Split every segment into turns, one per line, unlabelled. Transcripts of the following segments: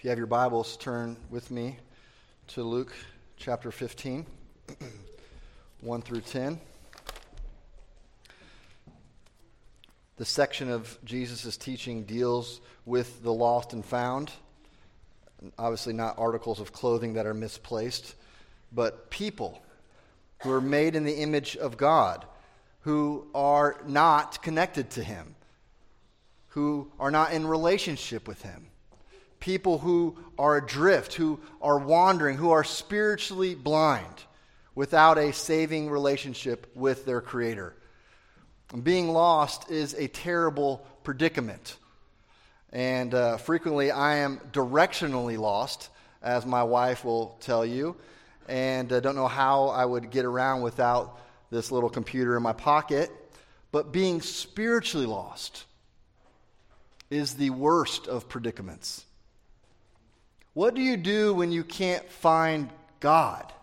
If you have your Bibles, turn with me to Luke chapter 15, 1 through 10. This section of Jesus' teaching deals with the lost and found. Obviously not articles of clothing that are misplaced, but people who are made in the image of God, who are not connected to Him, who are not in relationship with Him. People who are adrift, who are wandering, who are spiritually blind without a saving relationship with their Creator. Being lost is a terrible predicament. And frequently I am directionally lost, as my wife will tell you, and I don't know how I would get around without this little computer in my pocket. But being spiritually lost is the worst of predicaments. What do you do when you can't find God?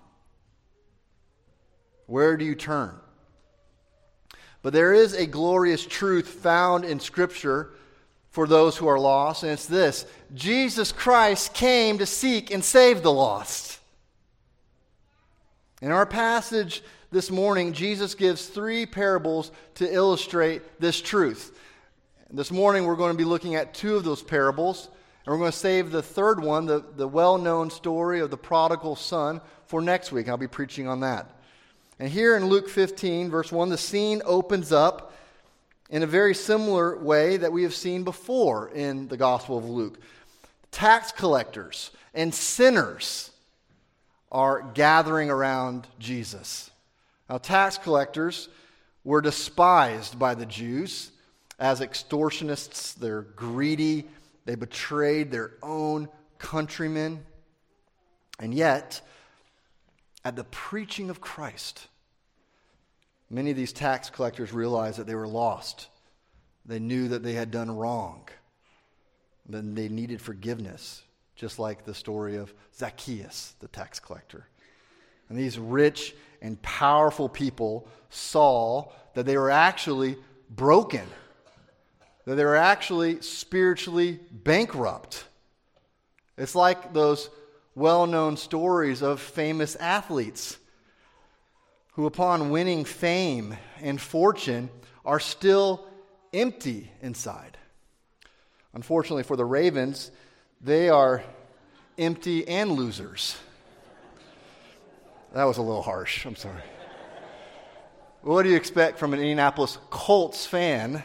Where do you turn? But there is a glorious truth found in Scripture for those who are lost, and it's this: Jesus Christ came to seek and save the lost. In our passage this morning, Jesus gives 3 parables to illustrate this truth. This morning we're going to be looking at 2 of those parables. And we're going to save the third one, the well-known story of the prodigal son, for next week. I'll be preaching on that. And here in Luke 15, verse 1, the scene opens up in a very similar way that we have seen before in the Gospel of Luke. Tax collectors and sinners are gathering around Jesus. Now, tax collectors were despised by the Jews as extortionists. They're greedy. They betrayed their own countrymen. And yet, at the preaching of Christ, many of these tax collectors realized that they were lost. They knew that they had done wrong. Then they needed forgiveness, just like the story of Zacchaeus, the tax collector. And these rich and powerful people saw that they were actually broken, that they were actually spiritually bankrupt. It's like those well-known stories of famous athletes who, upon winning fame and fortune, are still empty inside. Unfortunately for the Ravens, they are empty and losers. That was a little harsh. I'm sorry. What do you expect from an Indianapolis Colts fan?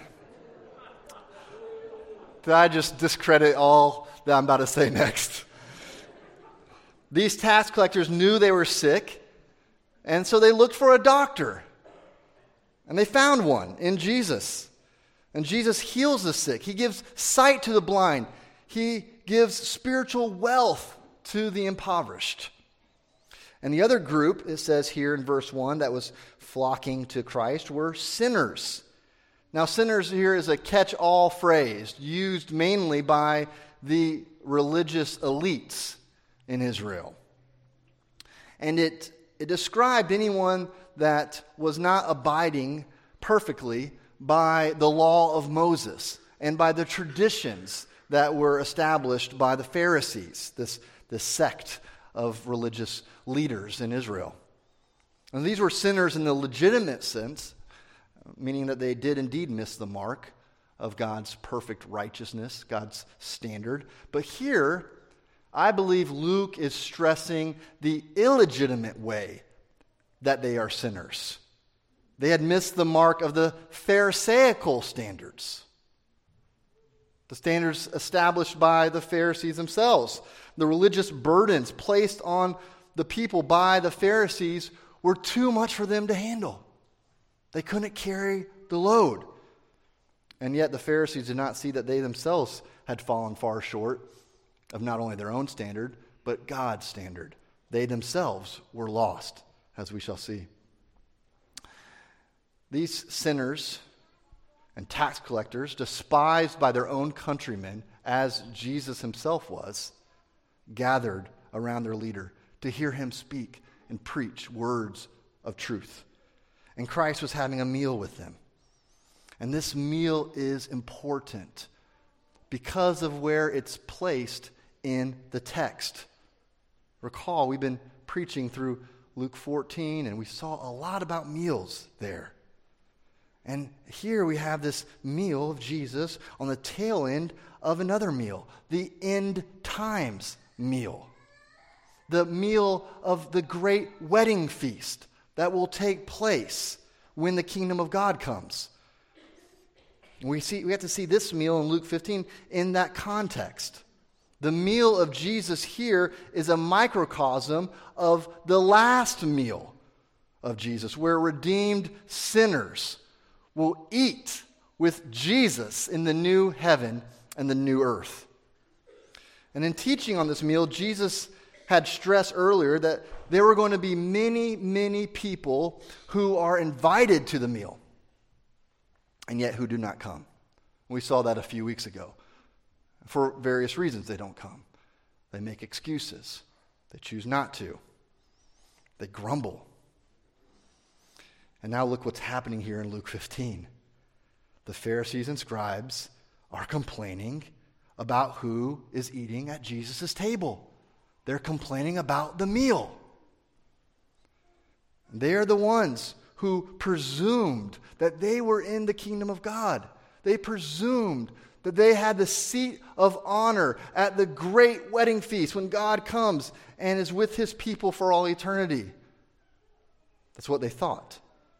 Did I just discredit all that I'm about to say next? These tax collectors knew they were sick, and so they looked for a doctor. And they found one in Jesus. And Jesus heals the sick. He gives sight to the blind. He gives spiritual wealth to the impoverished. And the other group, it says here in verse 1, that was flocking to Christ were sinners. Now, sinners here is a catch-all phrase used mainly by the religious elites in Israel. And it described anyone that was not abiding perfectly by the law of Moses and by the traditions that were established by the Pharisees, this sect of religious leaders in Israel. And these were sinners in the legitimate sense, meaning that they did indeed miss the mark of God's perfect righteousness, God's standard. But here, I believe Luke is stressing the illegitimate way that they are sinners. They had missed the mark of the Pharisaical standards, the standards established by the Pharisees themselves. The religious burdens placed on the people by the Pharisees were too much for them to handle. They couldn't carry the load. And yet the Pharisees did not see that they themselves had fallen far short of not only their own standard, but God's standard. They themselves were lost, as we shall see. These sinners and tax collectors, despised by their own countrymen, as Jesus himself was, gathered around their leader to hear him speak and preach words of truth. And Christ was having a meal with them. And this meal is important because of where it's placed in the text. Recall, we've been preaching through Luke 14, and we saw a lot about meals there. And here we have this meal of Jesus on the tail end of another meal, the end times meal. The meal of the great wedding feast that will take place when the kingdom of God comes. We have to see this meal in Luke 15 in that context. The meal of Jesus here is a microcosm of the last meal of Jesus, where redeemed sinners will eat with Jesus in the new heaven and the new earth. And in teaching on this meal, Jesus had stressed earlier that there were going to be many, many people who are invited to the meal, and yet who do not come. We saw that a few weeks ago. For various reasons, they don't come. They make excuses. They choose not to. They grumble. And now look what's happening here in Luke 15. The Pharisees and scribes are complaining about who is eating at Jesus' table. They're complaining about the meal. They are the ones who presumed that they were in the kingdom of God. They presumed that they had the seat of honor at the great wedding feast when God comes and is with his people for all eternity. That's what they thought.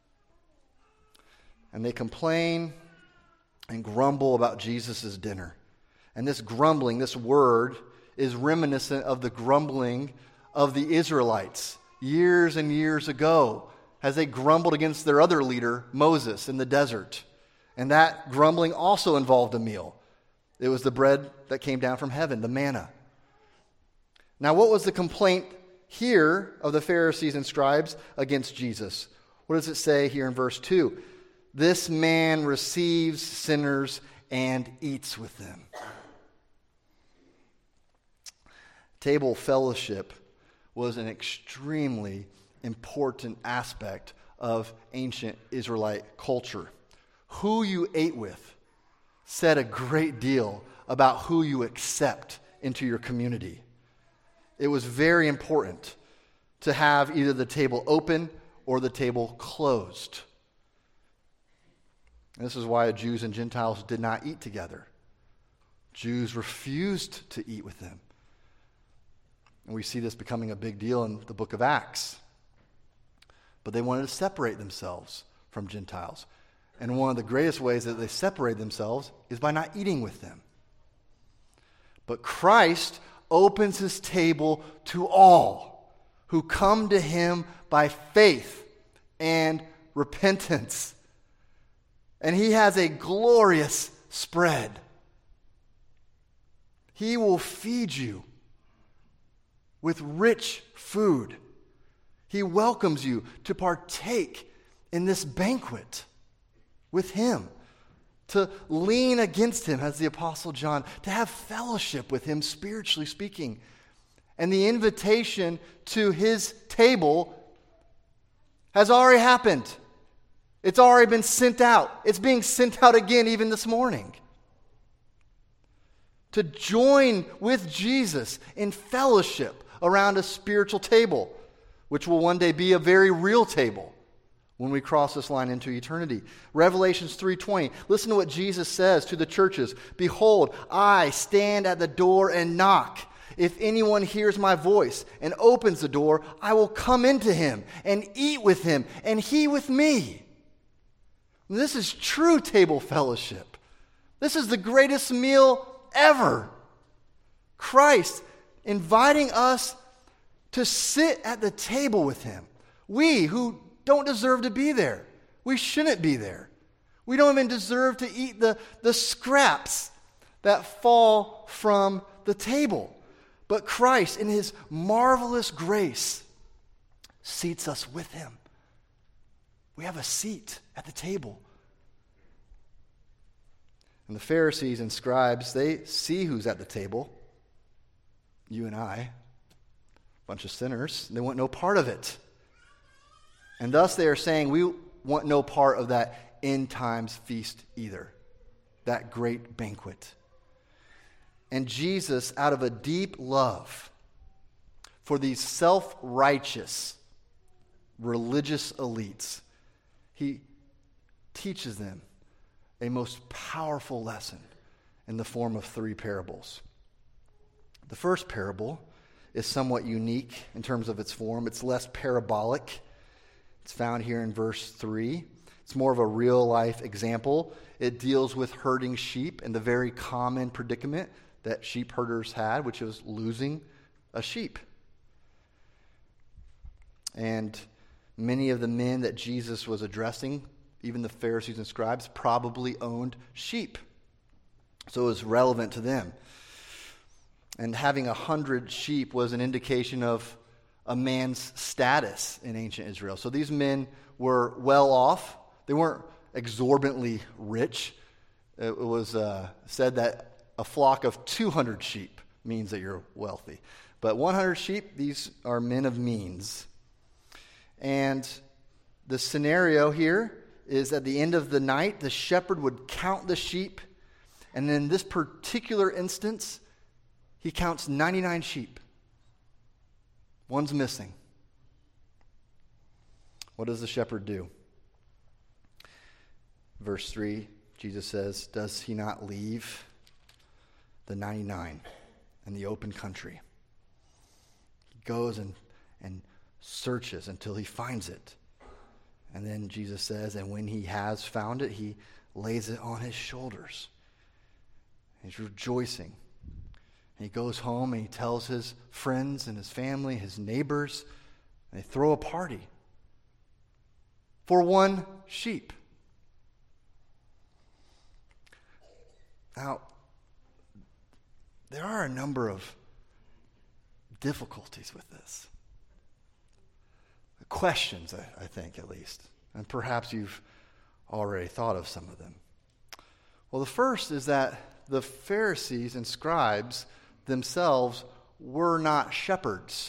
And they complain and grumble about Jesus' dinner. And this grumbling, this word, is reminiscent of the grumbling of the Israelites years and years ago as they grumbled against their other leader, Moses, in the desert. And that grumbling also involved a meal. It was the bread that came down from heaven, the manna. Now, what was the complaint here of the Pharisees and scribes against Jesus? What does it say here in verse 2? This man receives sinners and eats with them. Table fellowship was an extremely important aspect of ancient Israelite culture. Who you ate with said a great deal about who you accept into your community. It was very important to have either the table open or the table closed. And this is why Jews and Gentiles did not eat together. Jews refused to eat with them. And we see this becoming a big deal in the book of Acts. But they wanted to separate themselves from Gentiles. And one of the greatest ways that they separate themselves is by not eating with them. But Christ opens his table to all who come to him by faith and repentance. And he has a glorious spread. He will feed you with rich food. He welcomes you to partake in this banquet with him, to lean against him, as the Apostle John, to have fellowship with him, spiritually speaking. And the invitation to his table has already happened. It's already been sent out. It's being sent out again even this morning. To join with Jesus in fellowship around a spiritual table, which will one day be a very real table when we cross this line into eternity. Revelations 3:20. Listen to what Jesus says to the churches. Behold, I stand at the door and knock. If anyone hears my voice and opens the door, I will come into him and eat with him and he with me. And this is true table fellowship. This is the greatest meal ever. Christ inviting us to sit at the table with him. We who don't deserve to be there. We shouldn't be there. We don't even deserve to eat the scraps that fall from the table. But Christ, in his marvelous grace, seats us with him. We have a seat at the table. And the Pharisees and scribes, they see who's at the table. You and I, a bunch of sinners. They want no part of it. And thus they are saying, we want no part of that end times feast either. That great banquet. And Jesus, out of a deep love for these self-righteous religious elites, he teaches them a most powerful lesson in the form of 3 parables. The first parable is somewhat unique in terms of its form. It's less parabolic. It's found here in verse 3. It's more of a real-life example. It deals with herding sheep and the very common predicament that sheep herders had, which was losing a sheep. And many of the men that Jesus was addressing, even the Pharisees and scribes, probably owned sheep. So it was relevant to them. And having 100 sheep was an indication of a man's status in ancient Israel. So these men were well off. They weren't exorbitantly rich. It was said that a flock of 200 sheep means that you're wealthy. But 100 sheep, these are men of means. And the scenario here is at the end of the night, the shepherd would count the sheep. And in this particular instance, he counts 99 sheep. One's missing. What does the shepherd do? Verse 3, Jesus says, does he not leave the 99 in the open country? He goes and searches until he finds it. And then Jesus says, and when he has found it, he lays it on his shoulders. He's rejoicing. And he goes home and he tells his friends and his family, his neighbors, and they throw a party for one sheep. Now, there are a number of difficulties with this. Questions, I think, at least. And perhaps you've already thought of some of them. Well, the first is that the Pharisees and scribes themselves were not shepherds.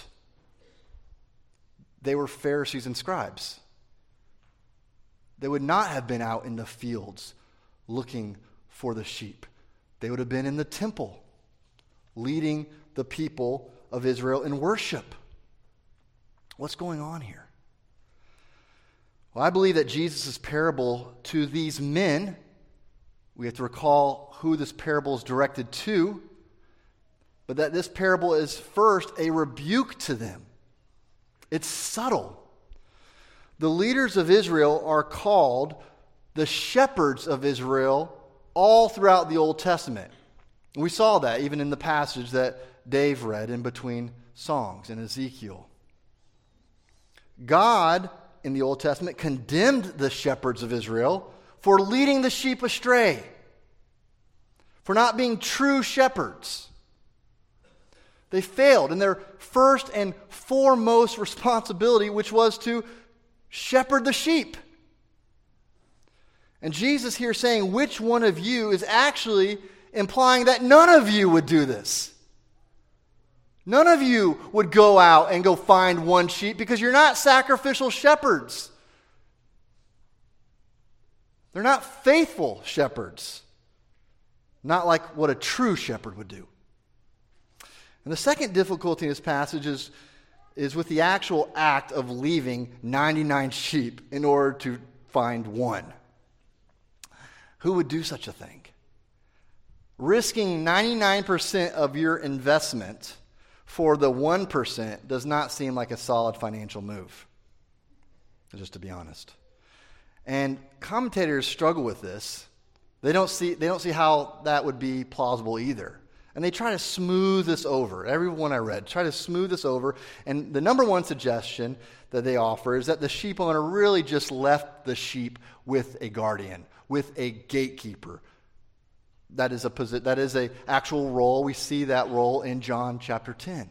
They were Pharisees and scribes. They would not have been out in the fields looking for the sheep. They would have been in the temple, leading the people of Israel in worship. What's going on here? Well, I believe that Jesus' parable to these men, we have to recall who this parable is directed to, but that this parable is first a rebuke to them. It's subtle. The leaders of Israel are called the shepherds of Israel all throughout the Old Testament. We saw that even in the passage that Dave read in between songs in Ezekiel. God, in the Old Testament, condemned the shepherds of Israel for leading the sheep astray, for not being true shepherds. They failed in their first and foremost responsibility, which was to shepherd the sheep. And Jesus here saying, which one of you, is actually implying that none of you would do this. None of you would go out and go find one sheep because you're not sacrificial shepherds. They're not faithful shepherds. Not like what a true shepherd would do. And the second difficulty in this passage is with the actual act of leaving 99 sheep in order to find one. Who would do such a thing? Risking 99% of your investment for the 1% does not seem like a solid financial move, just to be honest. And commentators struggle with this. They don't see how that would be plausible either. And they try to smooth this over. Everyone I read, try to smooth this over. And the number one suggestion that they offer is that the sheep owner really just left the sheep with a guardian, with a gatekeeper. That is a actual role. We see that role in John chapter 10.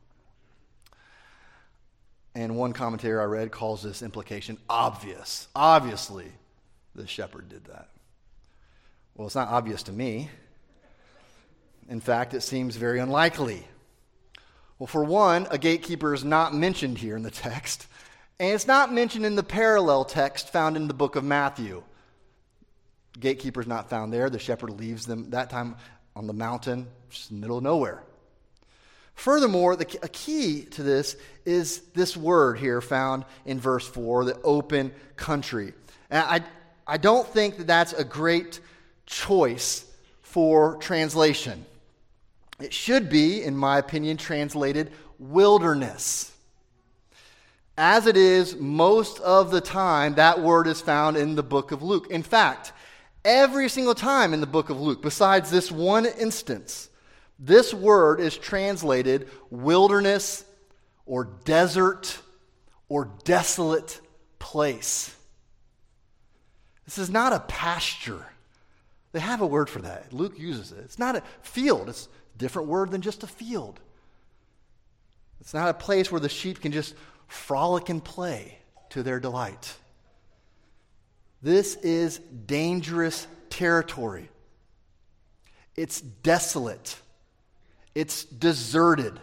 And one commentator I read calls this implication obvious. Obviously, the shepherd did that. Well, it's not obvious to me. In fact, it seems very unlikely. Well, for one, a gatekeeper is not mentioned here in the text. And it's not mentioned in the parallel text found in the book of Matthew. Gatekeeper is not found there. The shepherd leaves them that time on the mountain, just in the middle of nowhere. Furthermore, a key to this is this word here found in verse 4, the open country. And I don't think that that's a great choice for translation. It should be, in my opinion, translated wilderness. As it is most of the time, that word is found in the book of Luke. In fact, every single time in the book of Luke, besides this one instance, this word is translated wilderness or desert or desolate place. This is not a pasture. They have a word for that. Luke uses it. It's not a field. It's a different word than just a field. It's not a place where the sheep can just frolic and play to their delight. This is dangerous territory. It's desolate. It's deserted.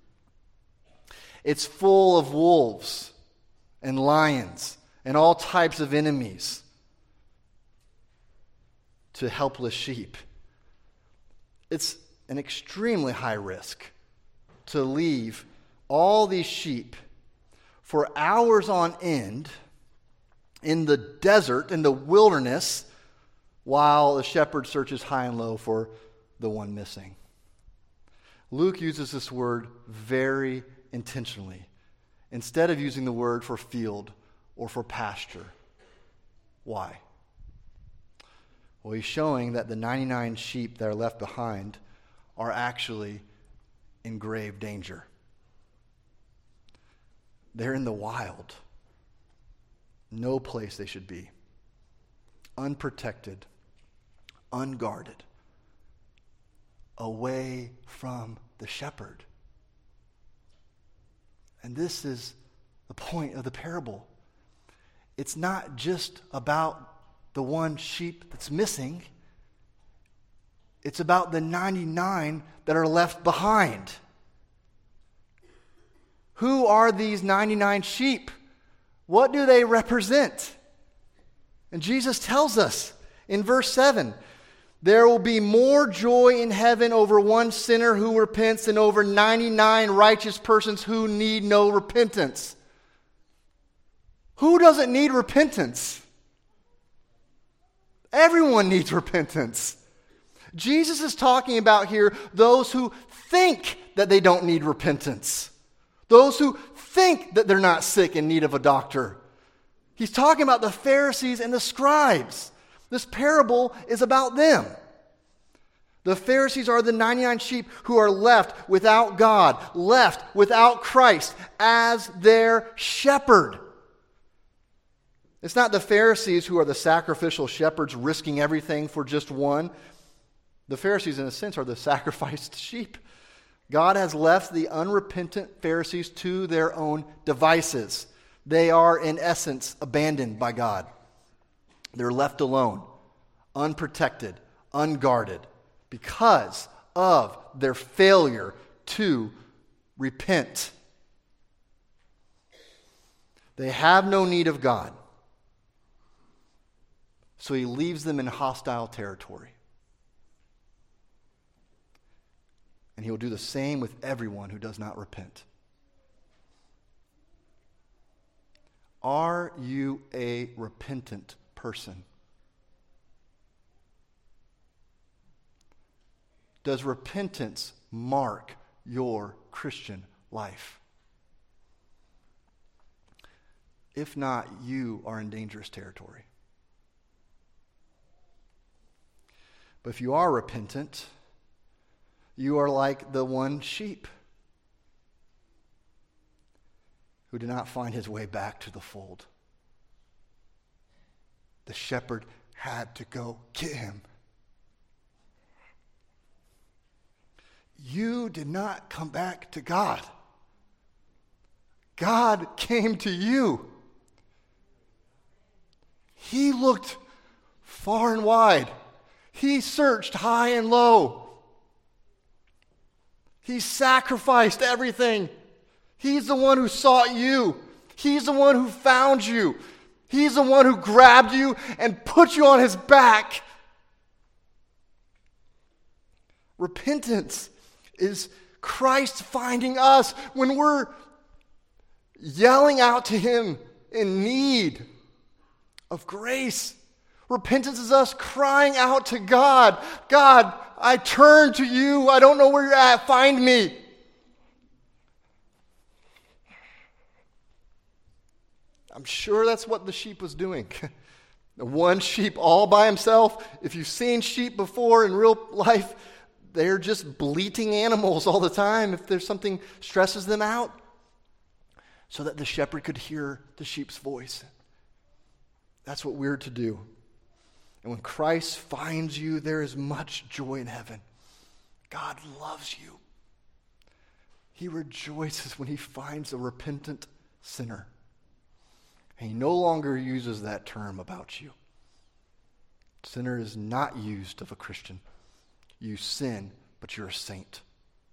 It's full of wolves and lions and all types of enemies to helpless sheep. It's an extremely high risk to leave all these sheep for hours on end in the desert, in the wilderness, while the shepherd searches high and low for the one missing. Luke uses this word very intentionally, instead of using the word for field or for pasture. Why? Well, he's showing that the 99 sheep that are left behind are actually in grave danger. They're in the wild. No place they should be. Unprotected, unguarded, away from the shepherd. And this is the point of the parable. It's not just about the one sheep that's missing. It's about the 99 that are left behind. Who are these 99 sheep? What do they represent? And Jesus tells us in verse 7, there will be more joy in heaven over one sinner who repents than over 99 righteous persons who need no repentance. Who doesn't need repentance? Everyone needs repentance. Jesus is talking about here those who think that they don't need repentance. Those who think that they're not sick in need of a doctor. He's talking about the Pharisees and the scribes. This parable is about them. The Pharisees are the 99 sheep who are left without God, left without Christ as their shepherd. It's not the Pharisees who are the sacrificial shepherds risking everything for just one. The Pharisees, in a sense, are the sacrificed sheep. God has left the unrepentant Pharisees to their own devices. They are, in essence, abandoned by God. They're left alone, unprotected, unguarded, because of their failure to repent. They have no need of God. So he leaves them in hostile territory. And he will do the same with everyone who does not repent. Are you a repentant person? Does repentance mark your Christian life? If not, you are in dangerous territory. But if you are repentant, you are like the one sheep who did not find his way back to the fold. The shepherd had to go get him. You did not come back to God. God came to you. He looked far and wide. He searched high and low. He sacrificed everything. He's the one who sought you. He's the one who found you. He's the one who grabbed you and put you on his back. Repentance is Christ finding us when we're yelling out to him in need of grace. Repentance is us crying out to God, God, I turn to you. I don't know where you're at. Find me. I'm sure that's what the sheep was doing. One sheep all by himself. If you've seen sheep before in real life, they're just bleating animals all the time if there's something stresses them out, so that the shepherd could hear the sheep's voice. That's what we're to do. And when Christ finds you, there is much joy in heaven. God loves you. He rejoices when he finds a repentant sinner. And he no longer uses that term about you. Sinner is not used of a Christian. You sin, but you're a saint.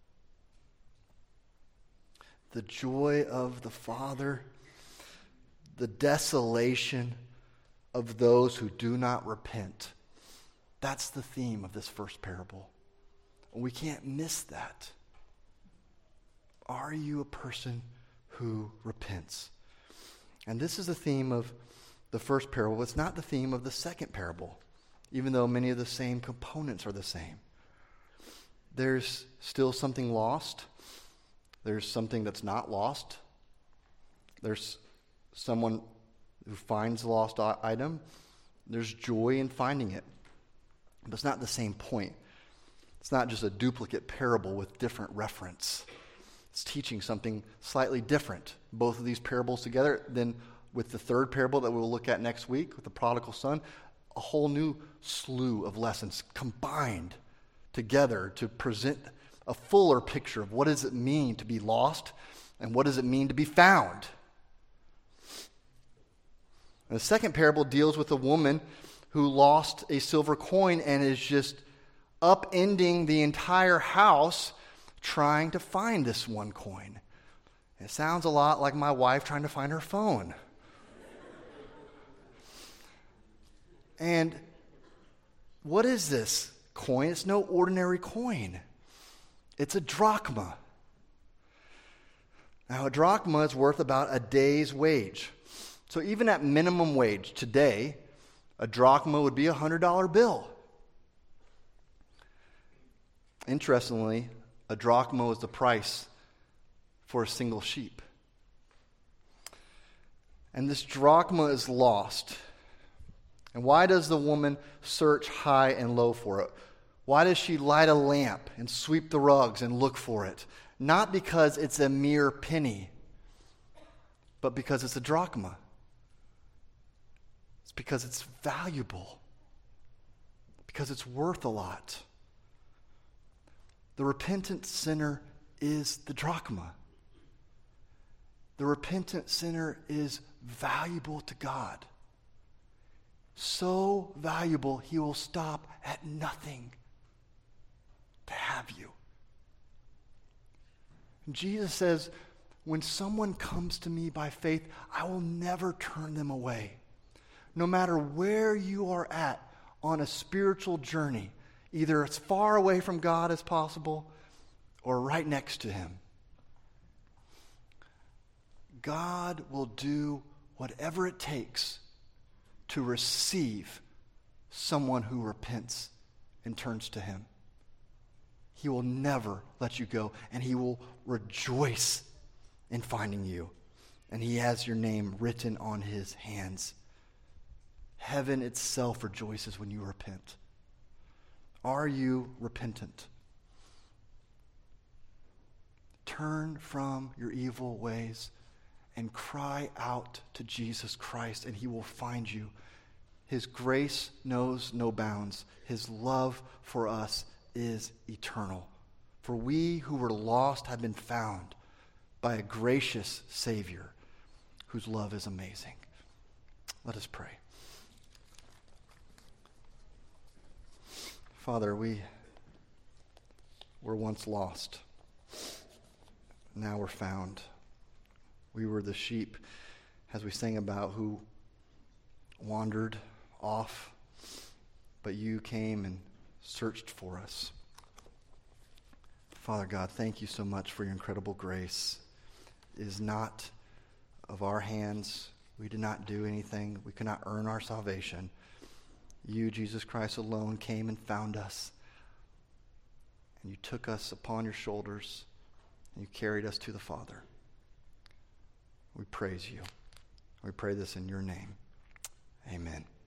The joy of the Father, the desolation of those who do not repent. That's the theme of this first parable. We can't miss that. Are you a person who repents? And this is the theme of the first parable. It's not the theme of the second parable, even though many of the same components are the same. There's still something lost. There's something that's not lost. There's someone who finds the lost item. There's joy in finding it. But it's not the same point. It's not just a duplicate parable with different reference. It's teaching something slightly different. Both of these parables together, then with the third parable that we'll look at next week with the prodigal son, a whole new slew of lessons combined together to present a fuller picture of what does it mean to be lost and what does it mean to be found. And the second parable deals with a woman who lost a silver coin and is just upending the entire house trying to find this one coin. It sounds a lot like my wife trying to find her phone. And what is this coin? It's no ordinary coin. It's a drachma. Now, a drachma is worth about a day's wage. So even at minimum wage today, a drachma would be a $100 bill. Interestingly, a drachma was the price for a single sheep. And this drachma is lost. And why does the woman search high and low for it? Why does she light a lamp and sweep the rugs and look for it? Not because it's a mere penny, but because it's a drachma. It's because it's valuable. Because it's worth a lot. The repentant sinner is the drachma. The repentant sinner is valuable to God. So valuable, he will stop at nothing to have you. And Jesus says, when someone comes to me by faith, I will never turn them away. No matter where you are at on a spiritual journey, either as far away from God as possible or right next to him. God will do whatever it takes to receive someone who repents and turns to him. He will never let you go, and he will rejoice in finding you. And he has your name written on his hands. Heaven itself rejoices when you repent. Are you repentant? Turn from your evil ways and cry out to Jesus Christ, and he will find you. His grace knows no bounds. His love for us is eternal. For we who were lost have been found by a gracious Savior whose love is amazing. Let us pray. Father, we were once lost. Now we're found. We were the sheep, as we sang about, who wandered off, but you came and searched for us. Father God, thank you so much for your incredible grace. It is not of our hands. We did not do anything. We could not earn our salvation. You, Jesus Christ alone, came and found us. And you took us upon your shoulders, and you carried us to the Father. We praise you. We pray this in your name. Amen.